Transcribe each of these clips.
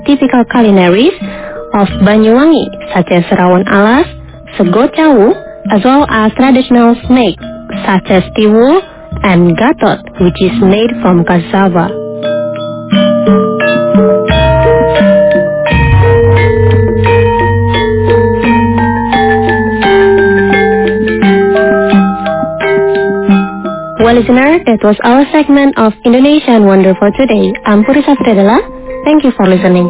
typical culinaries of Banyuwangi, such as Rawon Alas, Sego Cawu, as well as traditional snacks such as tiwul and gatot, which is made from cassava. Well, listener, that was our segment of Indonesian Wonder for today. I'm Purisa Fredela. Thank you for listening.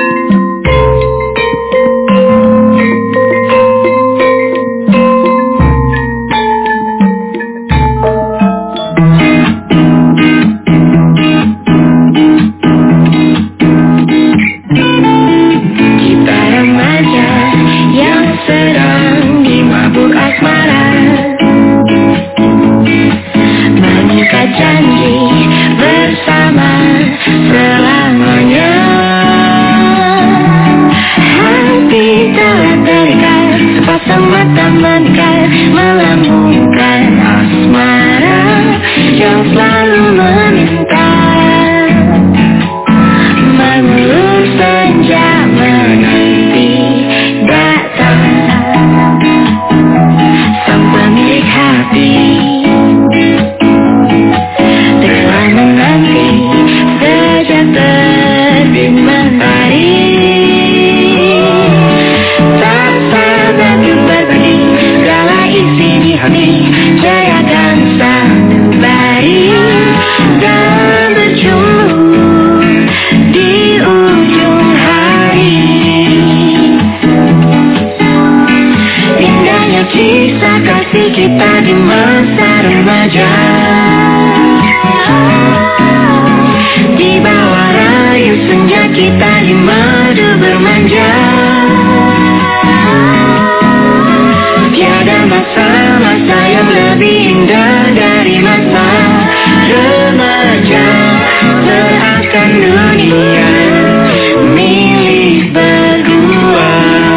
Kita remaja yang sedang dimabuk asmara, mengikat janji bersama selamanya. Hati telah terikat, sepasang mata menikah, melambungkan asmara yang selalu meminta. Mengulur senja menanti datang sang pemilik hati. Telah menanti sejak terbit matahari. Tak sabar berbagi segala isi di hati, jayakan sanubari dan berjumpa di ujung hari. Indahnya kisah kasih kita di masa remaja, di bawah rayu senja kita di madu bermanja. Tiada masa-masa yang lebih indah dari masa remaja. Seakan dunia milik berdua,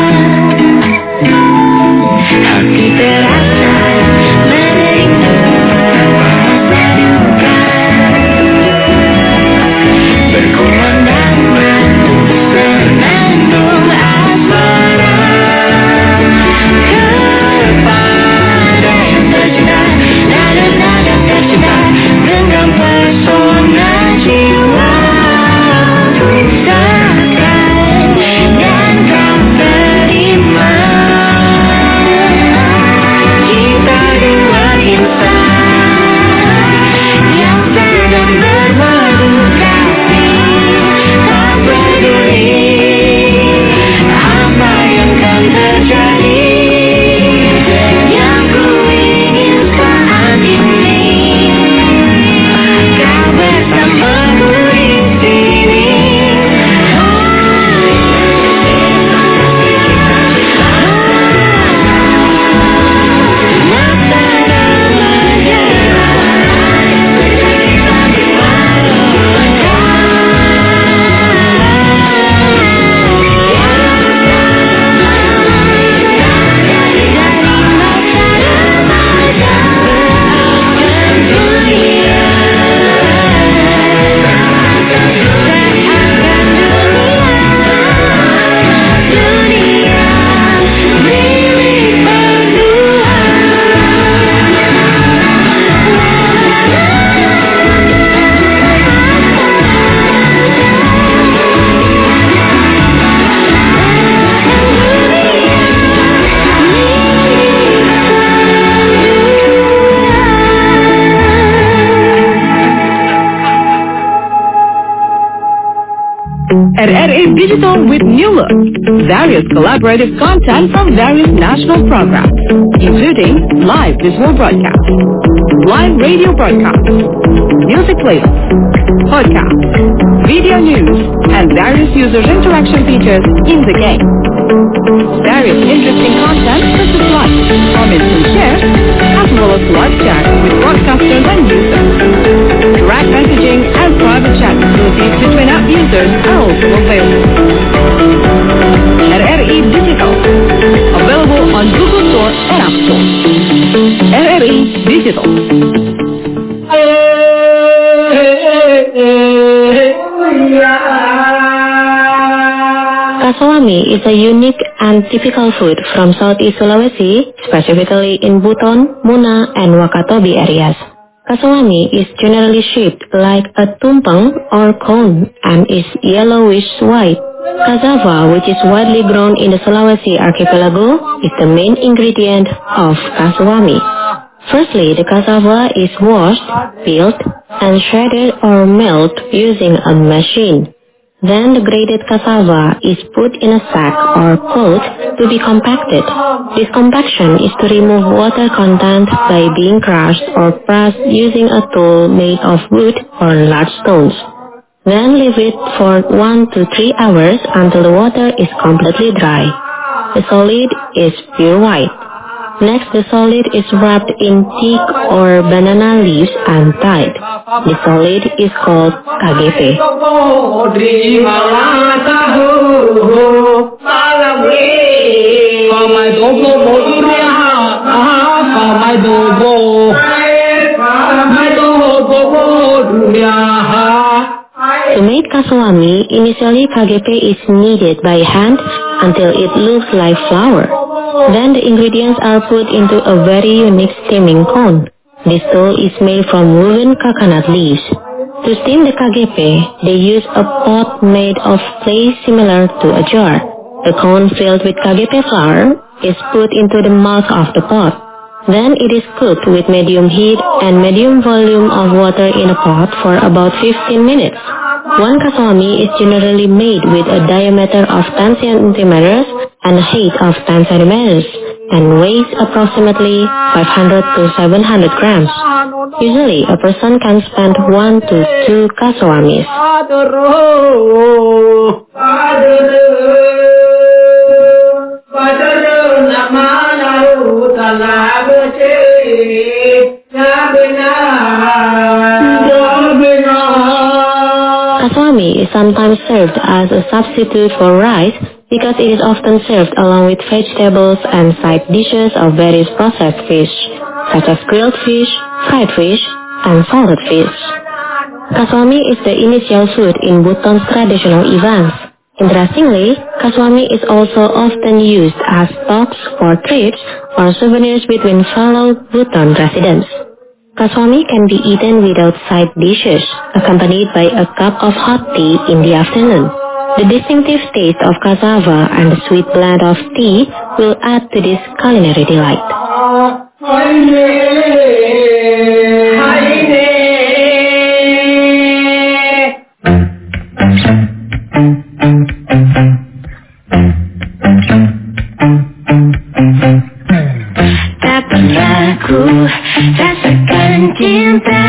hati terasa merindu rasa duka, berkumandang senandung asmara kepada yang tercinta, nada-nada tercinta, genggam pesona jiwa. Usahakan dan kau terima, kita dua insan yang sedang berbadu kasih. Tak peduli apa yang akan terjadi, yang ku ingin saat ini kau bersamaku di sini. RRI Digital with new look. Various collaborative content from various national programs, including live visual broadcasts, live radio broadcasts, music playlists, podcasts, video news, and various users interaction features in the game. Various interesting content such as live, comments and shares, as well as live chat with broadcasters and users. Direct messaging and private chat facilities between app users are also available. RRI Digital, available on Google Store and App Store. RRI Digital. Yeah. Kasawami is a unique and typical food from Southeast Sulawesi, specifically in Buton, Muna, and Wakatobi areas. Kasawami is generally shaped like a tumpeng or cone and is yellowish-white. Cassava, which is widely grown in the Sulawesi archipelago, is the main ingredient of kasawami. Firstly, the cassava is washed, peeled, and shredded or milled using a machine. Then the grated cassava is put in a sack or cloth to be compacted. This compaction is to remove water content by being crushed or pressed using a tool made of wood or large stones. Then leave it for 1 to 3 hours until the water is completely dry. The solid is pure white. Next, the solid is wrapped in teak or banana leaves and tied. The solid is called KGP. To make kasawami, initially KGP is kneaded by hand until it looks like flour. Then the ingredients are put into a very unique steaming cone. This tool is made from woven coconut leaves. To steam the KGP, they use a pot made of clay similar to a jar. The cone filled with KGP flour is put into the mouth of the pot. Then it is cooked with medium heat and medium volume of water in a pot for about 15 minutes. One kasawami is generally made with a diameter of 10 centimeters and a height of 10 centimeters and weighs approximately 500 to 700 grams. Usually, a person can spend 1 to 2 kasawamis. Kasawami is sometimes served as a substitute for rice because it is often served along with vegetables and side dishes of various processed fish, such as grilled fish, fried fish, and salted fish. Kasawami is the initial food in Buton's traditional events. Interestingly, kasawami is also often used as stocks for trips or souvenirs between fellow Buton residents. Kasawami can be eaten without side dishes, accompanied by a cup of hot tea in the afternoon. The distinctive taste of cassava and the sweet blend of tea will add to this culinary delight. Tak pernah ku rasakan cinta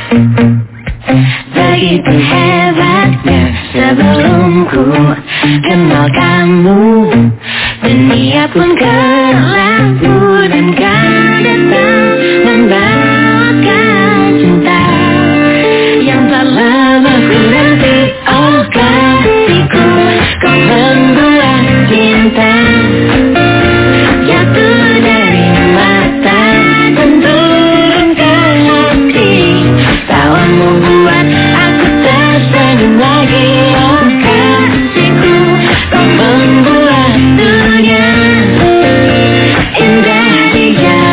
begitu hebatnya sebelum ku kenal kamu. Dunia pun kelabu dan kau datang membawakan cinta yang tak lama ku nanti. Oh kasihku, kau membuat cinta jatuh dari mata dan turun ke hati. Tawamu buat aku tersenyum lagi. Oh kasihku, kau membuat dunia indah di jari.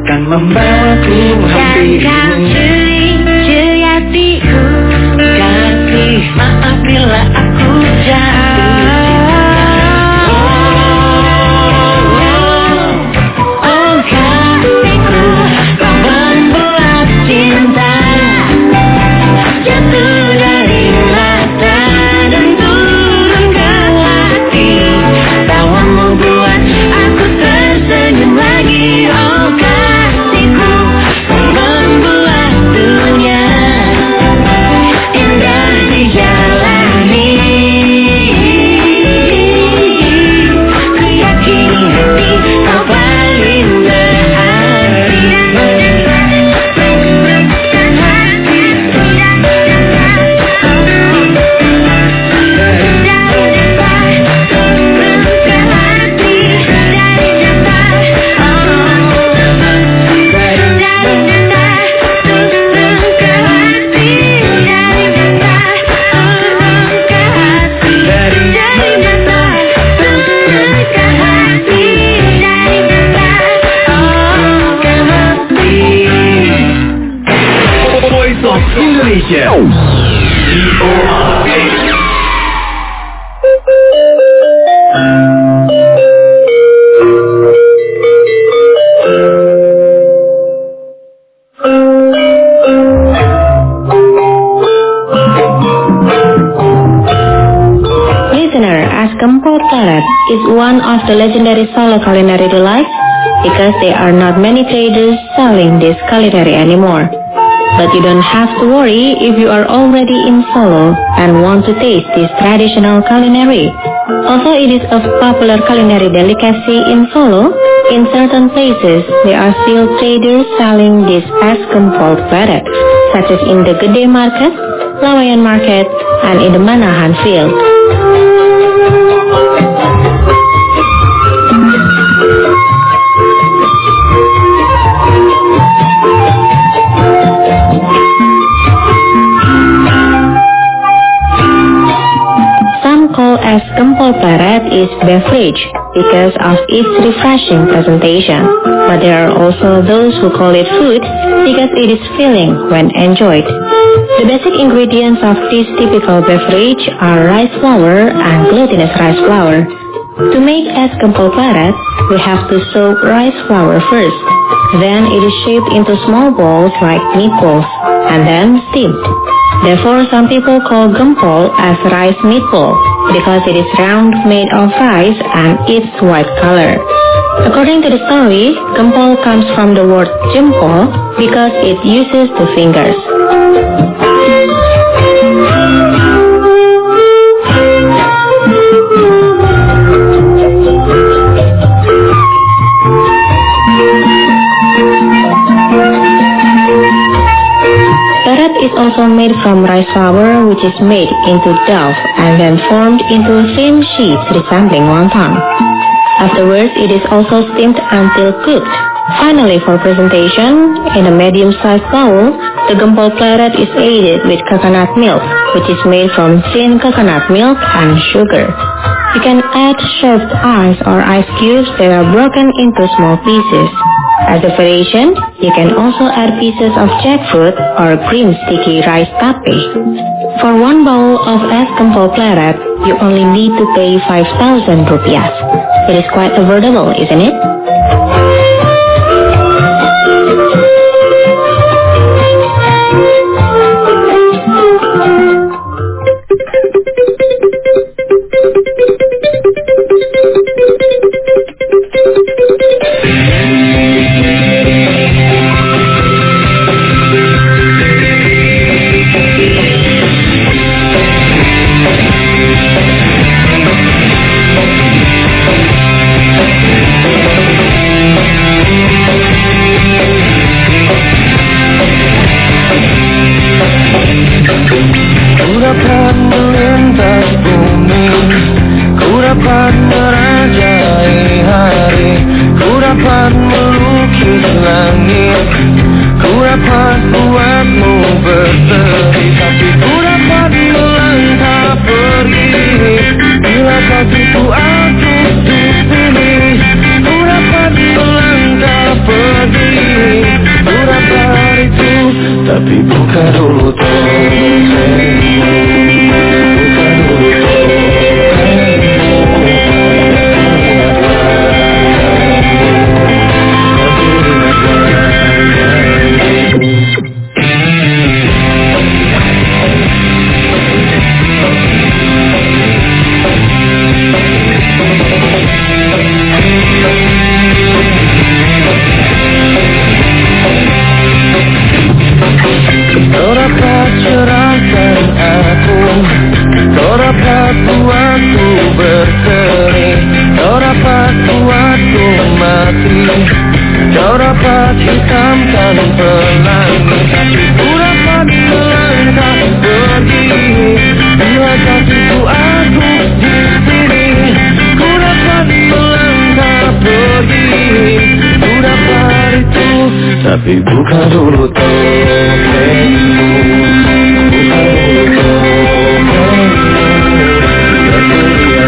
akan membawaku hampirimu. Curi hatiku, Kasih maaf bila aku jatuh. Oh kasihku, kau membuat cinta jatuh dari mata dan turun ke hati. Tawamu buat aku tersenyum lagi. Oh kasihku, membuat dunia indah dijalani. Ku yakini hati kau paling berarti. Voice of Indonesia. Listener, as Gempol Pleret is one of the legendary Solo culinary delights because there are not many traders selling this culinary anymore. But you don't have to worry if you are already in Solo and want to taste this traditional culinary. Although it is a popular culinary delicacy in Solo, in certain places there are still traders selling this as Gempol Pleret, such as in the Gede Market, Lawayan Market, and in the Manahan Field. Called as Gempol Pleret is beverage because of its refreshing presentation, but there are also those who call it food because it is filling when enjoyed. The basic ingredients of this typical beverage are rice flour and glutinous rice flour. To make as Gempol Pleret, we have to soak rice flour first. Then it is shaped into small balls like meatballs and then steamed. Therefore, some people call gempol as rice meatball because it is round, made of rice, and its white color. According to the story, gempol comes from the word jempol because it uses the fingers. Pleret is also made from rice flour, which is made into dough and then formed into thin sheets resembling wonton. Afterwards, it is also steamed until cooked. Finally, for presentation, in a medium-sized bowl, the Gempol Pleret is aided with coconut milk, which is made from thin coconut milk and sugar. You can add shaved ice or ice cubes that are broken into small pieces. As a variation, you can also add pieces of jackfruit or green sticky rice tape. For one bowl of es Gempol Pleret, you only need to pay 5,000 rupiah. It is quite affordable, isn't it? Aku di sini, ku dapat melangkah pergi. cat hitam saling berlangkah, tapi ku dapat melangkah pergi. Bila kasihku aku di sini, ku dapat melangkah pergi. Ku dapat itu, tapi buka dulu topengmu. Buka dulu topengmu, dan ku lihat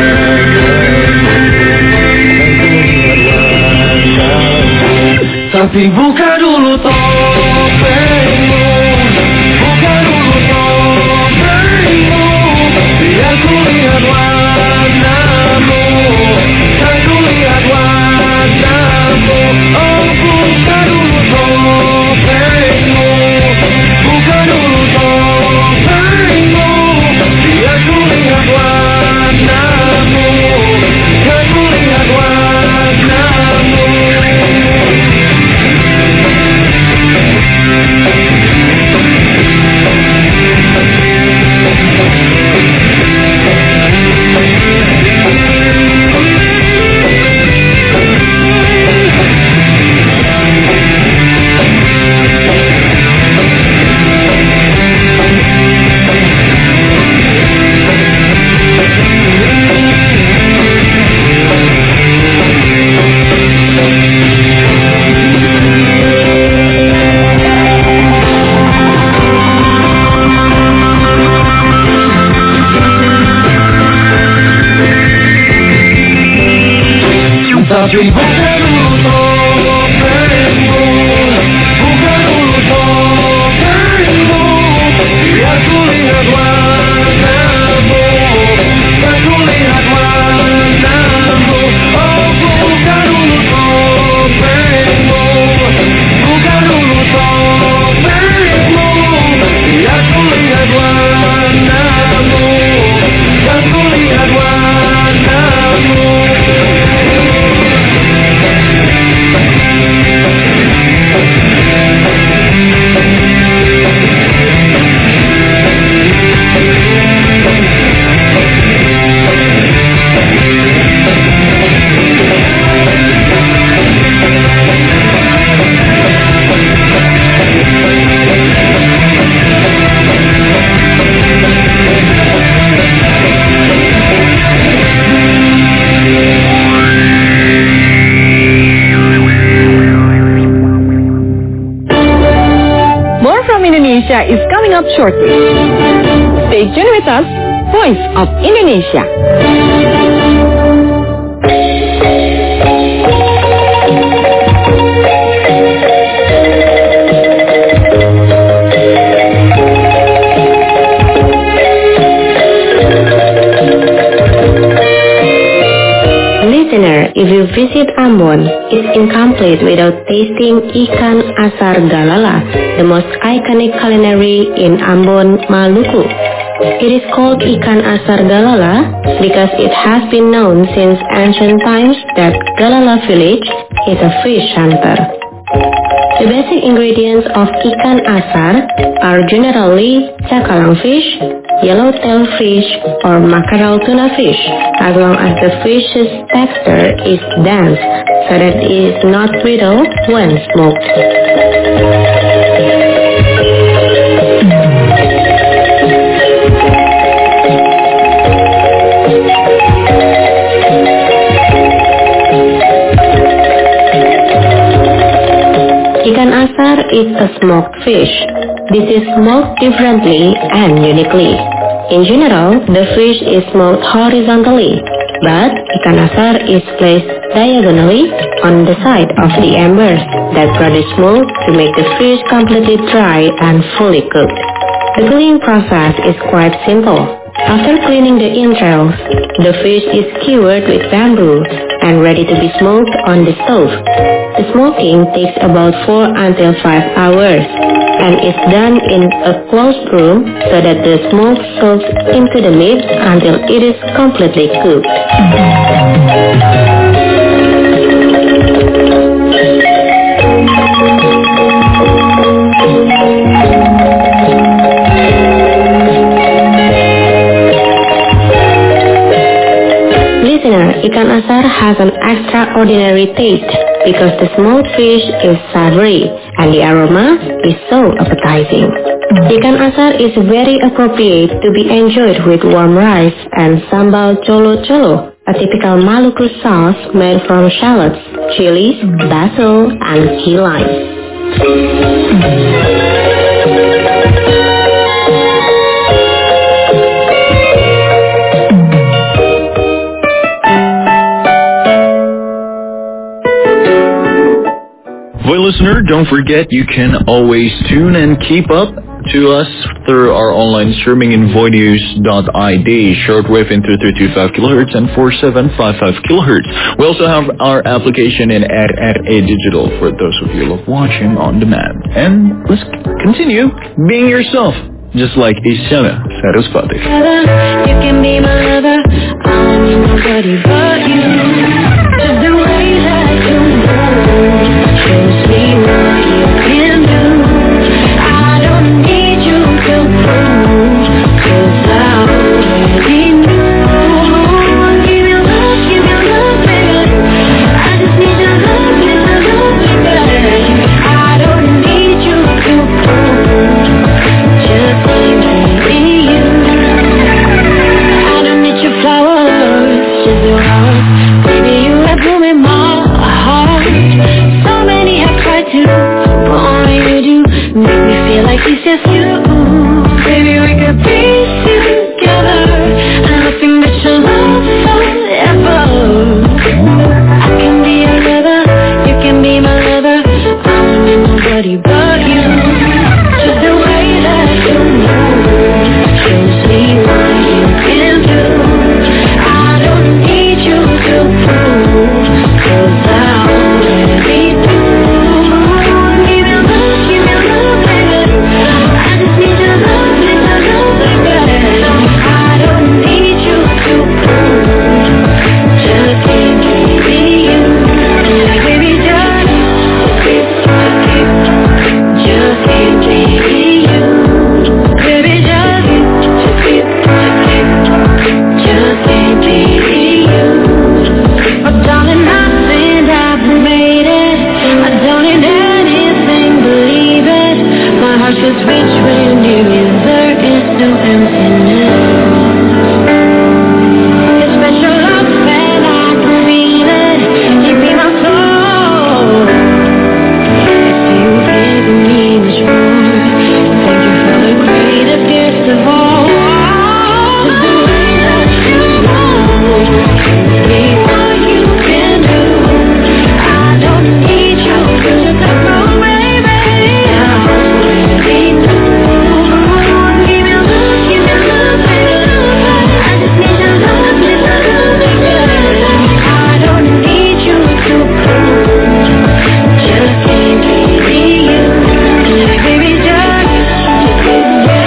tapi buka dulu topengmu, buka dulu topengmu, biar ku lihat warnamu, kan ku lihat warnamu. Oh, buka dulu topengmu, buka dulu topengmu, biar ku lihat warnamu, kan ku lihat warnamu. Tapi buka dulu topengmu, buka dulu topengmu, biar ku lihat warnamu, biar ku lihat warnamu. Oh, buka dulu topengmu, buka dulu topengmu, biar ku lihat warnamu, biar ku lihat warnamu. Indonesia is coming up shortly. Stay tuned with us, Voice of Indonesia. Listener, if you visit Ambon, it's incomplete without tasting ikan asar galala, the most iconic culinary in Ambon, Maluku. It is called ikan asar galala because it has been known since ancient times that Galala village is a fish hunter. The basic ingredients of ikan asar are generally cakalang fish, yellowtail fish, or mackerel tuna fish, as long as the fish's texture is dense so that it is not brittle when smoked. Ikan asar is a smoked fish. This is smoked differently and uniquely. In general, the fish is smoked horizontally, but ikan asar is placed diagonally on the side of the embers that produce smoke to make the fish completely dry and fully cooked. The cooking process is quite simple. After cleaning the entrails, the fish is skewered with bamboo and ready to be smoked on the stove. The smoking takes about 4 until 5 hours and is done in a closed room so that the smoke soaks into the meat until it is completely cooked. Listener, Ikan asar has an extraordinary taste because the smoked fish is savory and the aroma is so appetizing. Ikan asar is very appropriate to be enjoyed with warm rice and sambal colo-colo, a typical Maluku sauce made from shallots, chilies, basil, and key lime. Well, listener, don't forget you can always tune and keep up to us through our online streaming in voinews.id, shortwave in 3325 kHz and 4755 kHz. We also have our application in RRA Digital for those of you who love watching on demand. And let's continue being yourself, just like Isyana Sarasvati. You can be my lover, I don't need nobody but you. Just the way that you move shows me what you can do. I don't need you to prove, 'cause I already know. Give me love, baby. I just need your love, baby. I don't need you to prove, just keep me you. I don't need your flowers, just your heart. Baby, you have bloom in my heart. So many have tried to, but only you do make me feel like it's just you. Baby, we could be together, and nothing but your love forever. I can be your lover, you can be my lover. I don't need nobody but you. Just the way that you move shows me what you can do. I don't need you to prove, 'cause I already do. Give me love, baby. I just need your love, baby. I don't need you to prove, just keep me you. Baby, just keep me you. Baby, just keep me you. Oh, darling, I think I've made it. I don't need anything, believe it. My heart just reach when you're here. There is no emptiness. Your special love, and I can feel it. You be my soul. If you've given me much more, thank you for the greatest gift of all. Just the way that you move, be what you can do. I don't need you to prove, baby. I already know. Give me love, baby. I just need your love, baby. I don't need you to prove, just keep me you. Baby, just keep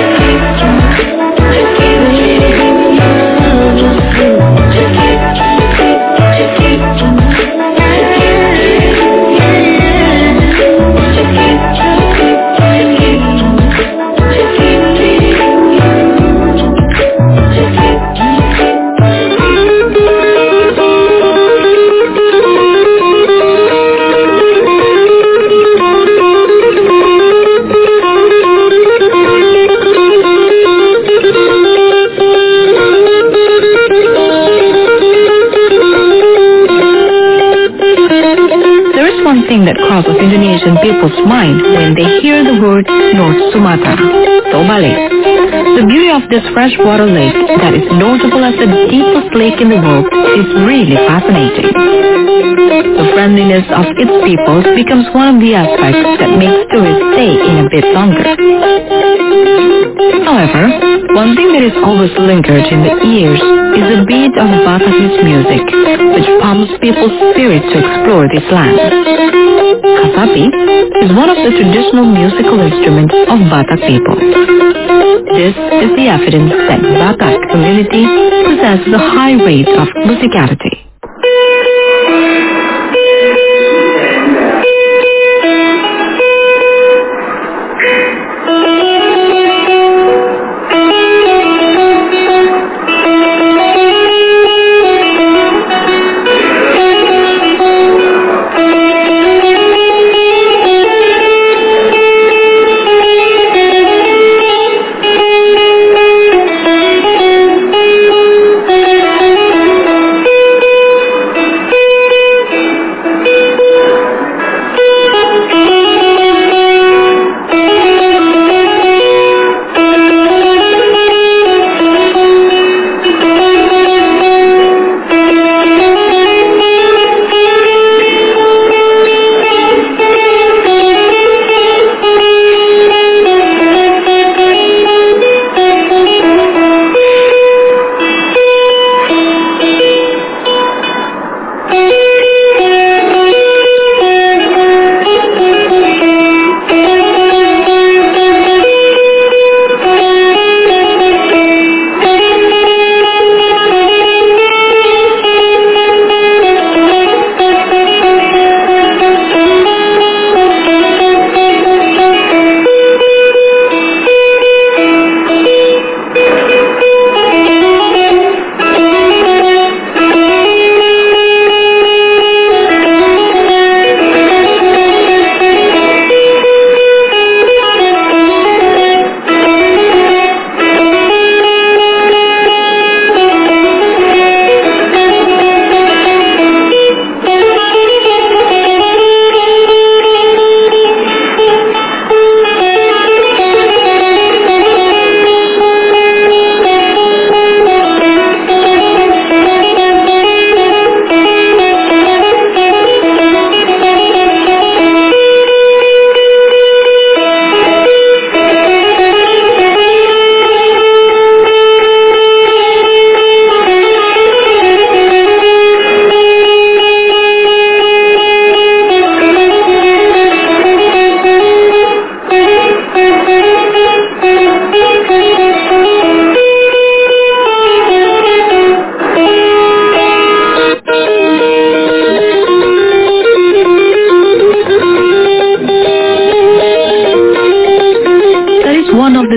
There is one thing that crosses Indonesian people's mind when they hear the word North Sumatra, Tobale. The beauty of this freshwater lake that is notable as the deepest lake in the world is really fascinating. The friendliness of its people becomes one of the aspects that makes tourists stay in a bit longer. However, one thing that is always lingered in the ears is the beat of Batakese music, which pumps people's spirits to explore this land. Kasapi is one of the traditional musical instruments of Batak people. This is the evidence that Batak community possesses a high rate of musicality.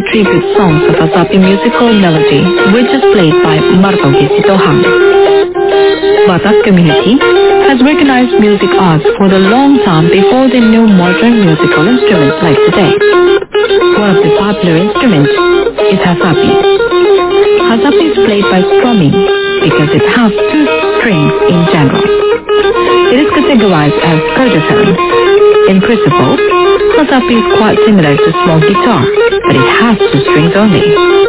tribute songs of Hasapi musical melody, which is played by Martogi Sitohang. Batak community has recognized music arts for the long time before they knew modern musical instruments like today. One of the popular instruments is Hasapi. Hasapi is played by strumming because it has two strings in general. It is categorized as Kurdaphone. In principle, Hasapi is quite similar to small guitar, but it has two strings only.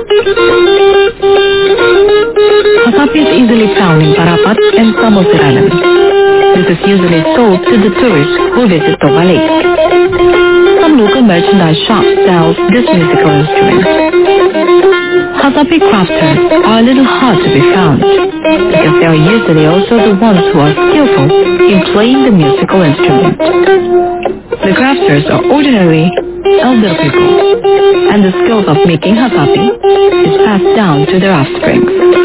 Hasapi is easily found in Parapat and Samosir Islands. This is usually sold to the tourists who visit Toba Lake. Some local merchandise shops sell this musical instrument. Hasapi crafters are a little hard to be found because they are usually also the ones who are skillful in playing the musical instrument. The crafters are ordinarily elder people, and the skills of making Hasapi is passed down to their offspring.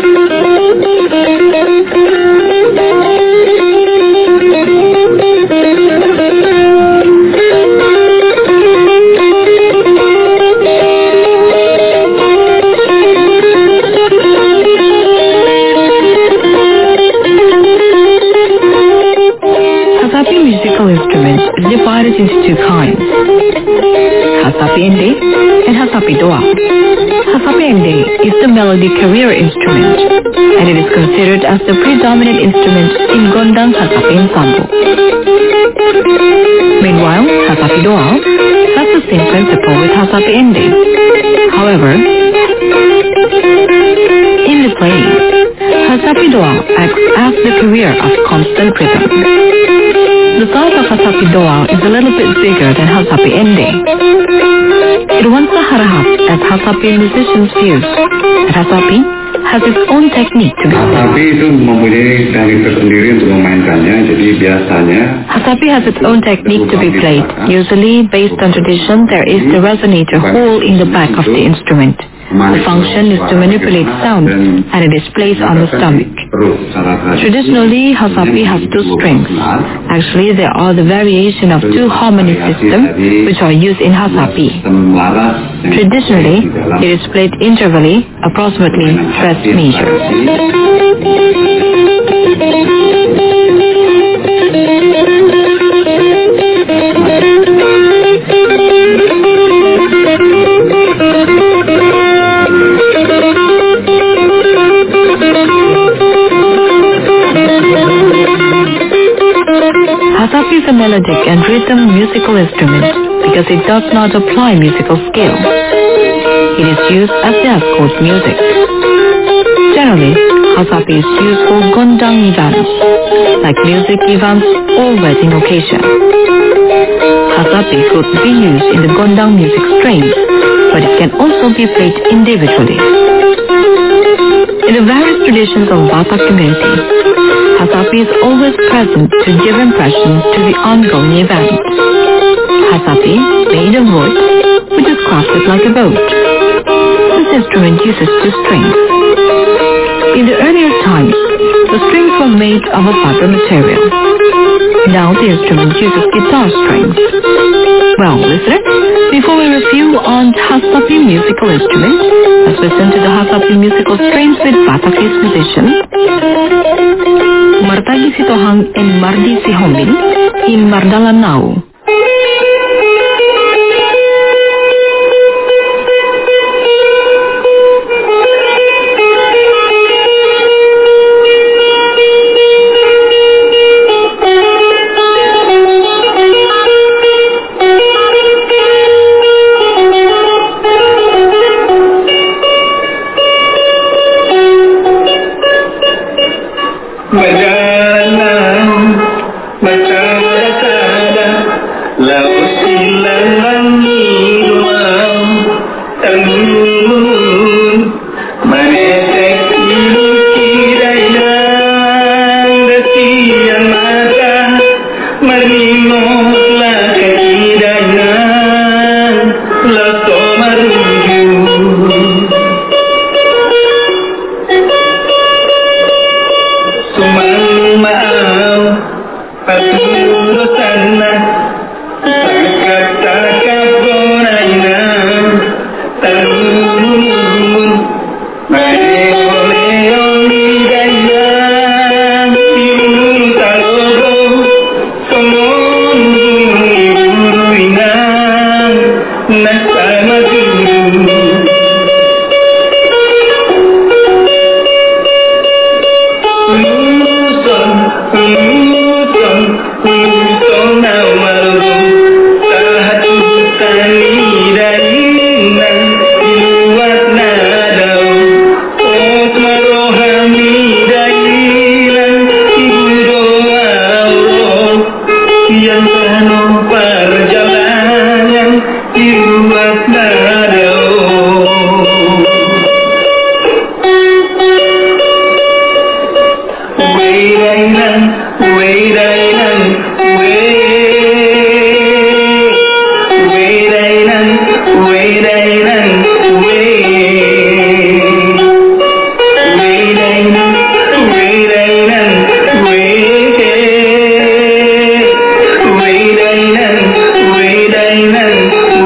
Hasapi musical instrument is divided into two kinds, Hasapi Ende and Hasapi Doa. Hasapi Ende is the melody carrier instrument, and it is considered as the predominant instrument in Gondang Hasapi ensemble. Meanwhile, Hasapi Doa has the same principle with Hasapi Ende. However, in the playing, Hasapi Doa acts as the carrier of constant rhythm. The size of Hasapi Doa is a little bit bigger than Hasapi Ende. It wants a harahap as Hasapi musicians use. Hasapi has its own technique to be played. Hasapi itu mempunyai teknik tersendiri untuk memainkannya. Jadi biasanya Hasapi has its own technique to be played. Usually, based on tradition, there is the resonator hole in the back of the instrument. The function is to manipulate sound, and it is placed on the stomach. Traditionally, Hasapi has two strings. Actually, there are the variation of two harmony systems which are used in Hasapi. Traditionally, it is played intervally, approximately first measure. Hasapi is a melodic and rhythm musical instrument because it does not apply musical scale. It is used as the escort music. Generally, Hasapi is used for Gondang events, like music events or wedding occasions. Hasapi could be used in the Gondang music strains, but it can also be played individually. In the various traditions of Batak community, Hasapi is always present to give impression to the ongoing event. Hasapi made of wood, which is crafted like a boat. This instrument uses two strings. In the earlier times, the strings were made of a fiber material. Now the instrument uses guitar strings. Well, listeners, before we review on Hasapi musical instruments, let's listen to the Hasapi musical strains with Batakese musicians Martagi Sitohang and Mardi Sihombin in Mardalanau. Sekian penuh perjalanan dibuat nado. Weirainan, weirainan, weirainan, weirainan, weirainan, weirainan, weirainan, weirainan,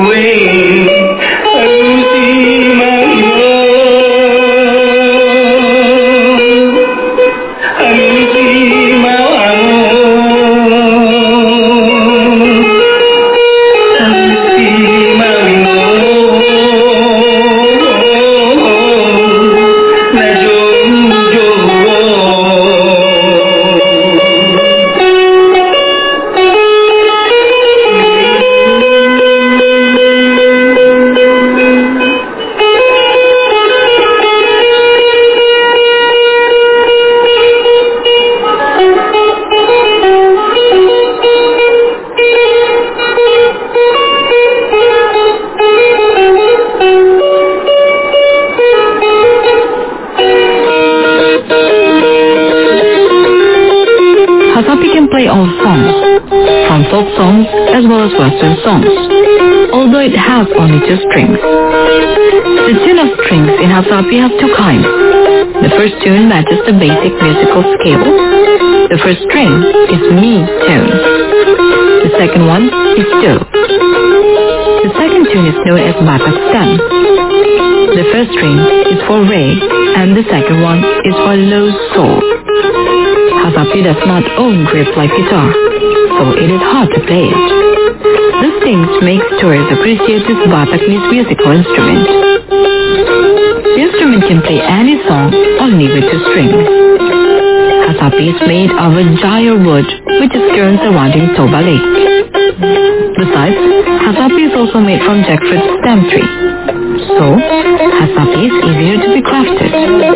Hasapi can play all songs, from folk songs as well as Western songs, although it has only 2 strings. The tune of strings in Hasapi has 2 kinds. The first tune matches the basic musical scale. The first string is Mi tone. The second one is Do. The second tune is known as Batak stem. The first string is for Re and the second one is for Low Sol. Hasapi does not own grips like guitar, so it is hard to play it. These things make tourists appreciate this Batakese musical instrument. The instrument can play any song only with 2 strings. Hasapi is made of a jaya wood which is grown surrounding Toba Lake. Besides, Hasapi is also made from jackfruit stem tree. So, Hasapi is easier to be crafted.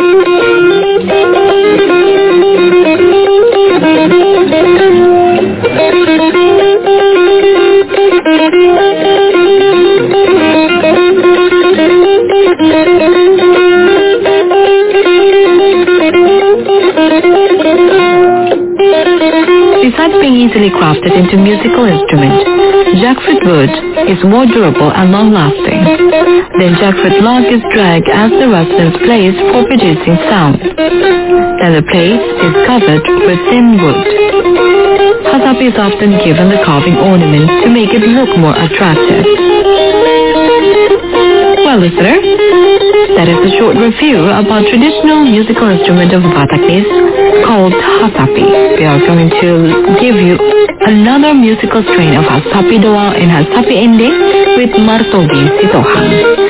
Besides being easily crafted into musical instrument, jackfruit wood is more durable and long-lasting. Then jackfruit log is dragged as the residents plays for producing sound. Then the place is covered with thin wood. Hasapi is often given the carving ornament to make it look more attractive. Well, listener, that is a short review about traditional musical instrument of Batakese called Hasapi. We are going to give you another musical strain of Hasapi Doa and Hasapi ending with Martogi Sitohan.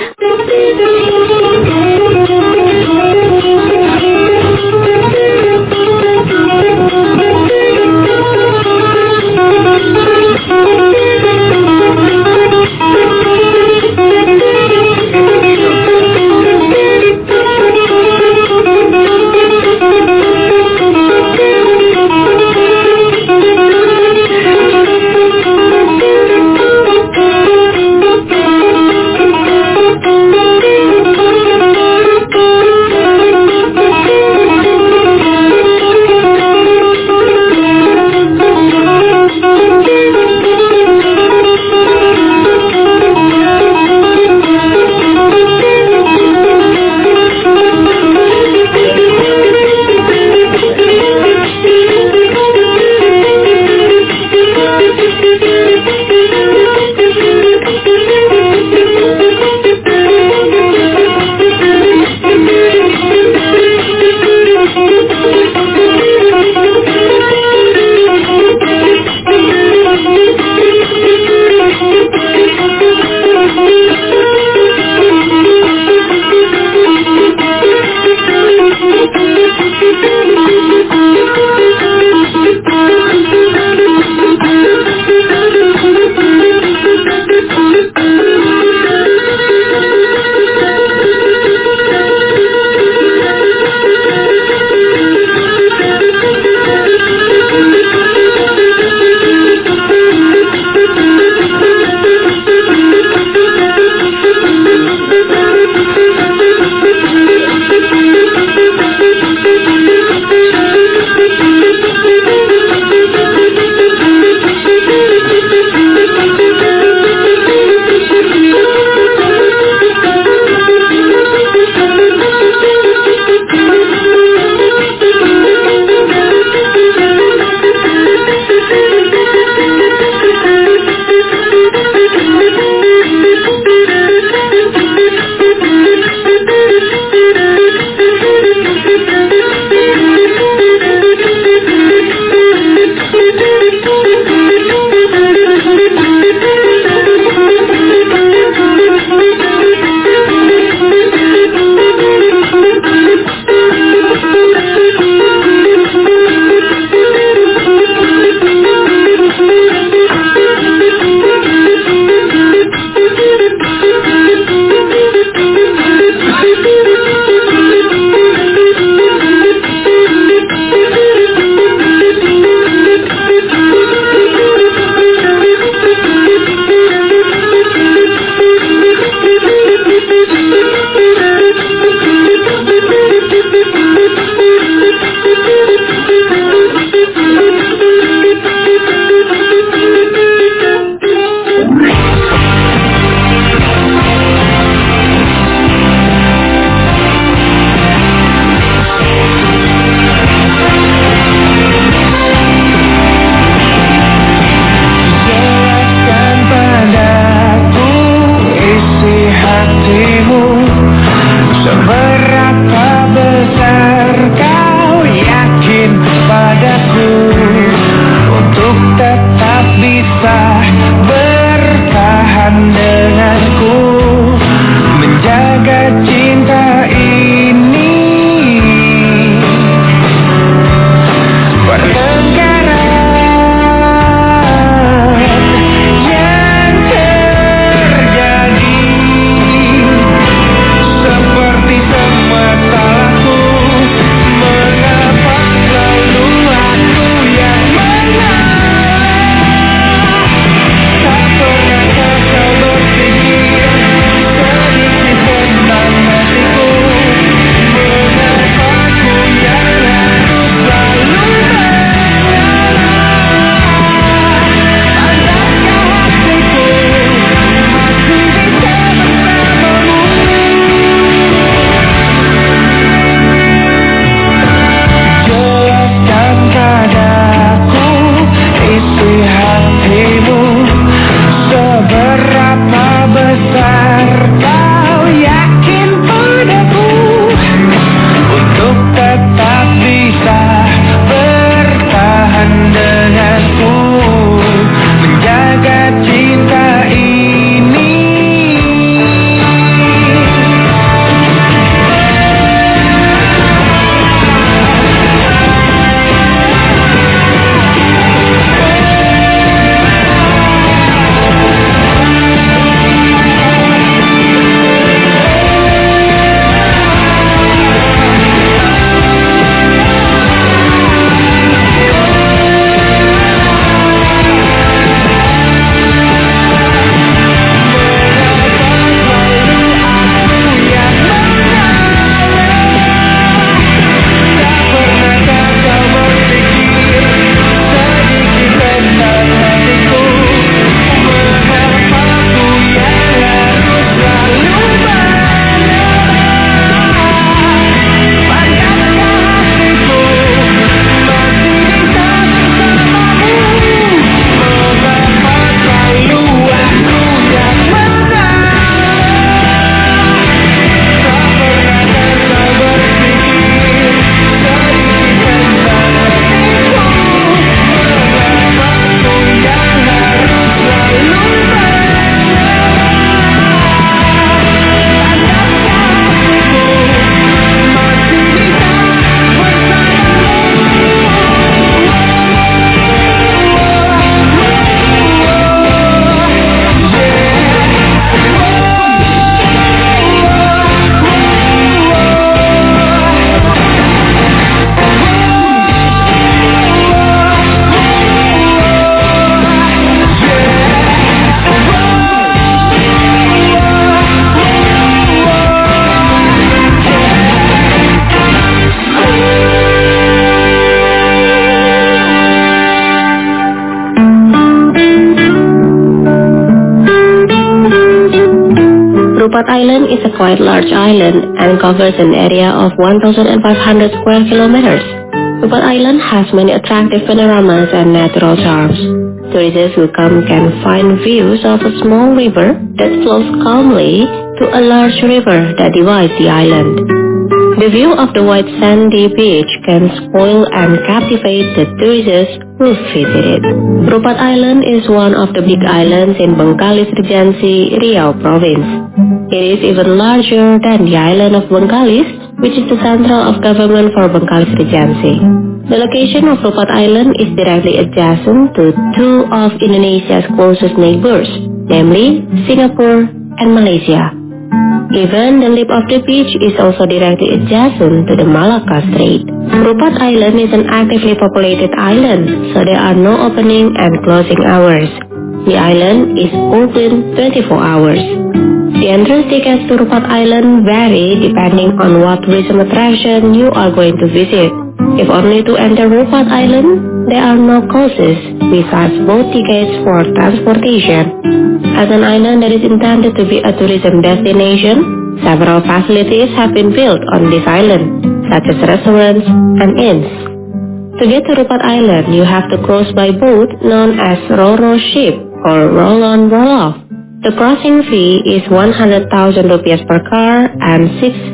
Rupat Island is a quite large island and covers an area of 1,500 square kilometers. Rupat Island has many attractive panoramas and natural charms. Tourists who come can find views of a small river that flows calmly to a large river that divides the island. The view of the white sandy beach can spoil and captivate the tourists who visit it. Rupat Island is one of the big islands in Bengkalis Regency, Riau Province. It is even larger than the island of Bengkalis, which is the center of government for Bengkalis Regency. The location of Rupat Island is directly adjacent to two of Indonesia's closest neighbors, namely Singapore and Malaysia. Even the lip of the beach is also directly adjacent to the Malacca Strait. Rupat Island is an actively populated island, so there are no opening and closing hours. The island is open 24 hours. The entrance tickets to Rupat Island vary depending on what tourism attraction you are going to visit. If only to enter Rupat Island, there are no costs besides boat tickets for transportation. As an island that is intended to be a tourism destination, several facilities have been built on this island, such as restaurants and inns. To get to Rupat Island, you have to cross by boat known as Ro-Ro ship or roll-on roll-off. The crossing fee is 100,000 rupiah per car and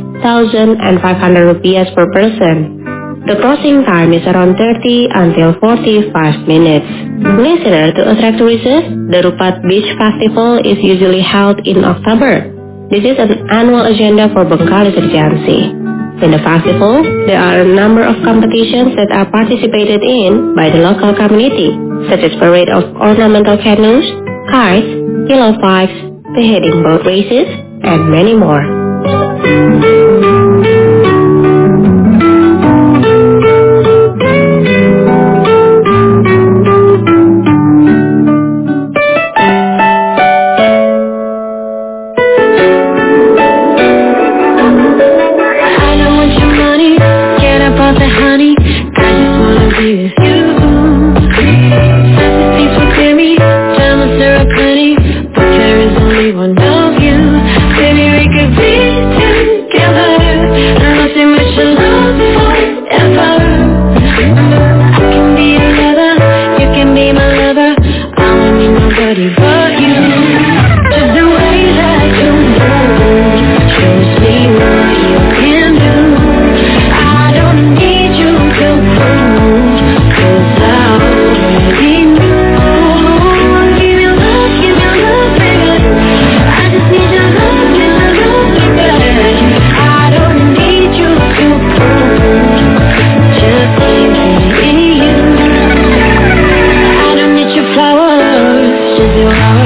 6,500 rupiah per person. The crossing time is around 30 until 45 minutes. Listener, to attract tourists, the Rupat Beach Festival is usually held in October. This is an annual agenda for Bengkalis Regency. In the festival, there are a number of competitions that are participated in by the local community, such as parade of ornamental canoes, kites, yellow bikes, beheading boat races, and many more. Just your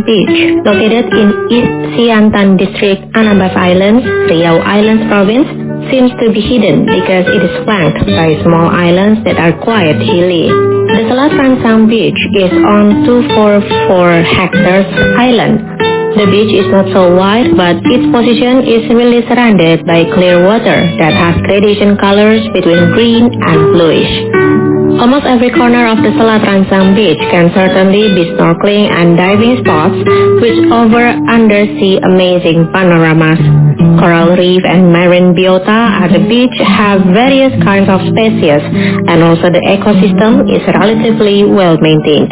Beach, located in East Siantan District, Anambas Islands, Riau Islands Province, seems to be hidden because it is flanked by small islands that are quite hilly. The Selat Rancang Beach is on 244 hectares island. The beach is not so wide, but its position is really surrounded by clear water that has gradation colors between green and bluish. Almost every corner of the Selat Rancang Beach can certainly be snorkeling and diving spots, which offer undersea amazing panoramas. Coral reef and marine biota at the beach have various kinds of species, and also the ecosystem is relatively well maintained.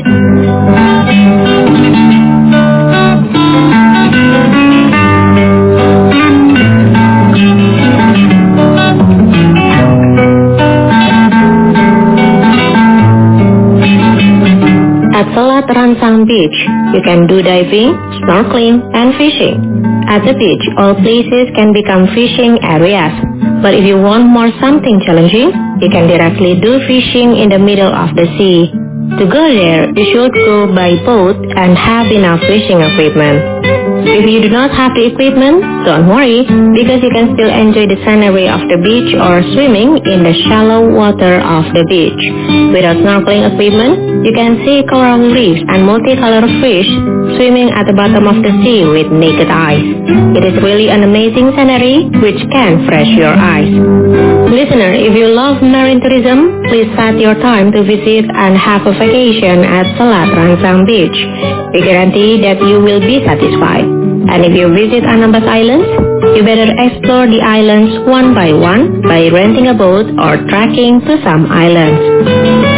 At Selat Rancang Beach, you can do diving, snorkeling, and fishing. At the beach, all places can become fishing areas. But if you want more something challenging, you can directly do fishing in the middle of the sea. To go there, you should go by boat and have enough fishing equipment. If you do not have the equipment, don't worry, because you can still enjoy the scenery of the beach or swimming in the shallow water of the beach. Without snorkeling equipment, you can see coral reefs and multicolored fish swimming at the bottom of the sea with naked eyes. It is really an amazing scenery which can fresh your eyes. Listener, if you love marine tourism, please set your time to visit and have a vacation at Selat Rancang Beach. We guarantee that you will be satisfied. And if you visit Anambas Islands, you better explore the islands one by one by renting a boat or trekking to some islands.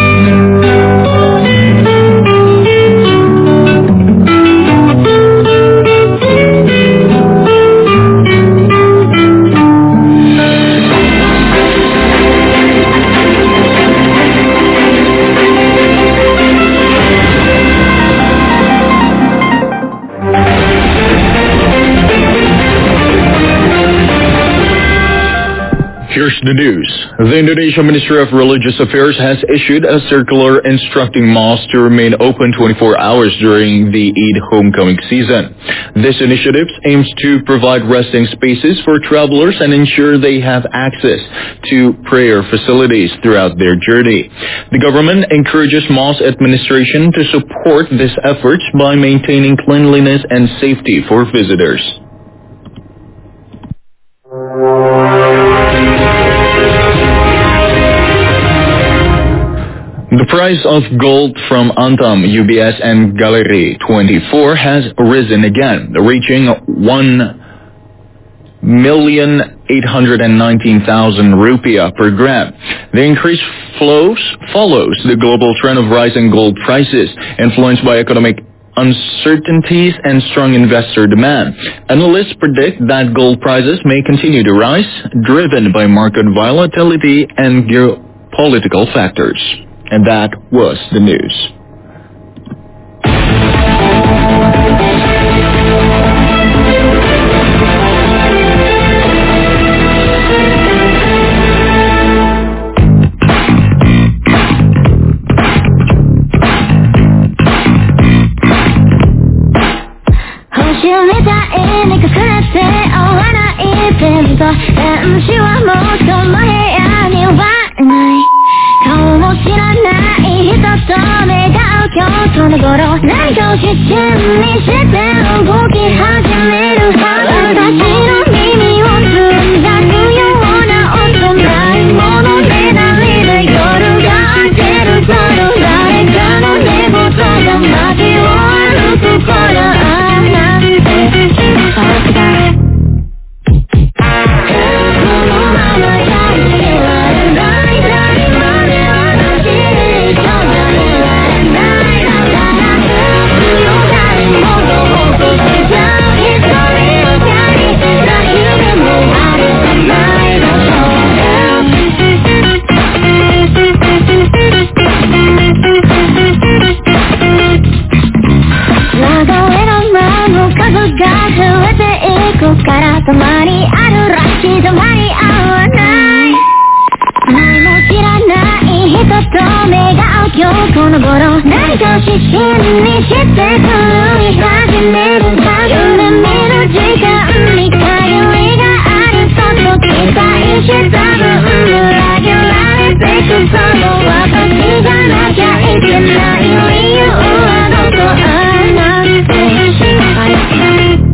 Here's the news. The Indonesia Ministry of Religious Affairs has issued a circular instructing mosques to remain open 24 hours during the Eid homecoming season. This initiative aims to provide resting spaces for travelers and ensure they have access to prayer facilities throughout their journey. The government encourages mosque administration to support these efforts by maintaining cleanliness and safety for visitors. The price of gold from Antam, UBS and Gallery 24 has risen again, reaching 1,819,000 rupiah per gram. The increase follows the global trend of rising gold prices, influenced by economic uncertainties and strong investor demand. Analysts predict that gold prices may continue to rise, driven by market volatility and geopolitical factors. And that was the news. 頃何かを指針にして狂い始める夢見る時間に限りがあると期待した分裏切られてくその私がなきゃいけない理由はどこなんて心配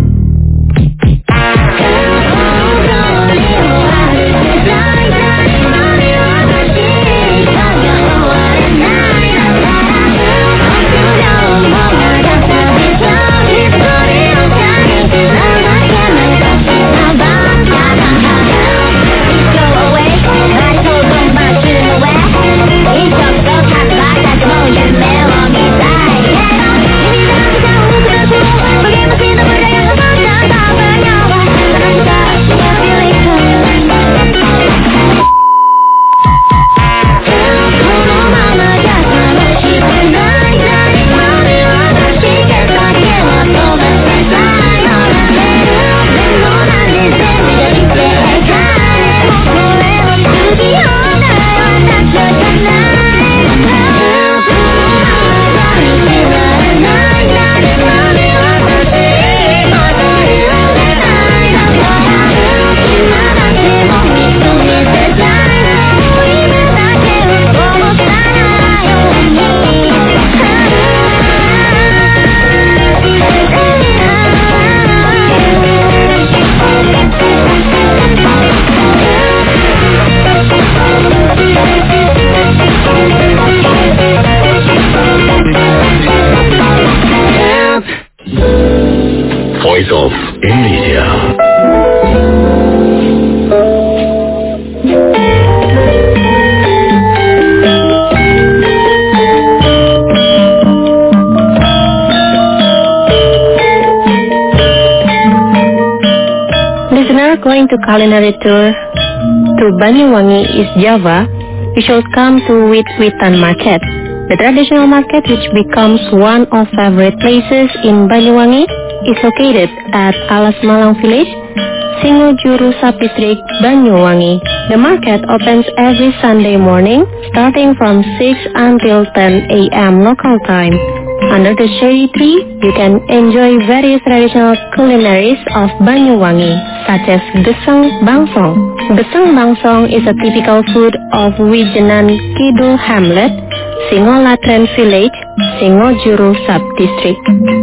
Voice of Indonesia. Listener, going to culinary tour to Banyuwangi, East Java, you should come to Wit-Witan Market. The traditional market, which becomes one of favorite places in Banyuwangi, is located at Alas Malang Village, Singojuru Subdistrict, Banyuwangi. The market opens every Sunday morning, starting from 6 until 10 a.m. local time. Under the shady tree, you can enjoy various traditional culinaries of Banyuwangi, such as Gesang Bangsong. Gesang Bangsong is a typical food of Wijenan Kidul Hamlet, Singolatren Village, Singojuru Subdistrict.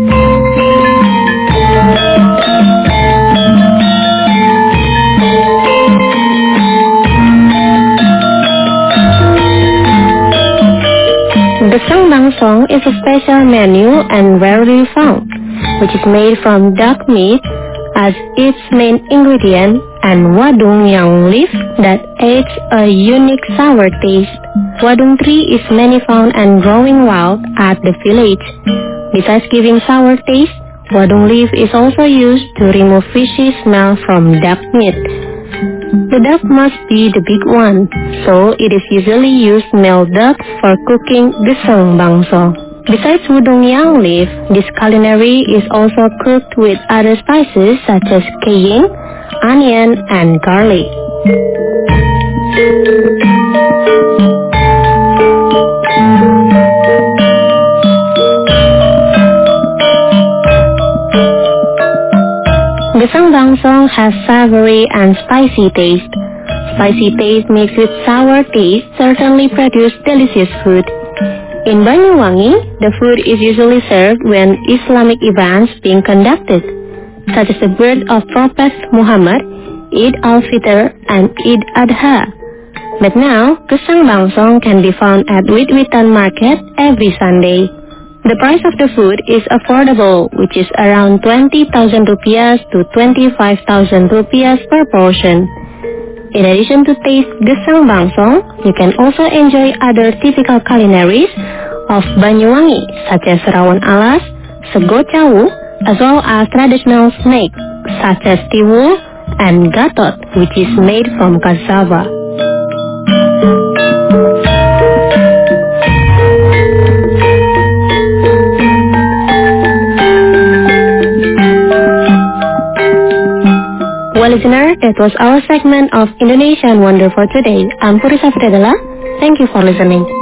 Gesang Bangsong is a special menu and rarely found, which is made from duck meat as its main ingredient and wadung yang leaf that adds a unique sour taste. Wadung tree is many found and growing wild at the village. Besides giving sour taste, wadung leaf is also used to remove fishy smell from duck meat. The duck must be the big one, so it is usually used male duck for cooking Gesang Bangsong. Besides wadung yang leaf, this culinary is also cooked with other spices such as cayenne, onion, and garlic. Gesang Bangsong has savory and spicy taste. Spicy taste mixed with sour taste certainly produce delicious food. In Banyuwangi, the food is usually served when Islamic events being conducted, such as the birth of Prophet Muhammad, Eid al-Fitr, and Eid Adha. But now, Gesang Bangsong can be found at Wit-Witan Market every Sunday. The price of the food is affordable, which is around 20,000 rupiah to 25,000 rupiah per portion. In addition to taste Gesang Bangsong, you can also enjoy other typical culinaries of Banyuwangi, such as rawon alas, sego cawu, as well as traditional snacks such as tiwul and gatot, which is made from cassava. Well, listener, that was our segment of Indonesian Wonder for today. I'm Purisa Fredela. Thank you for listening.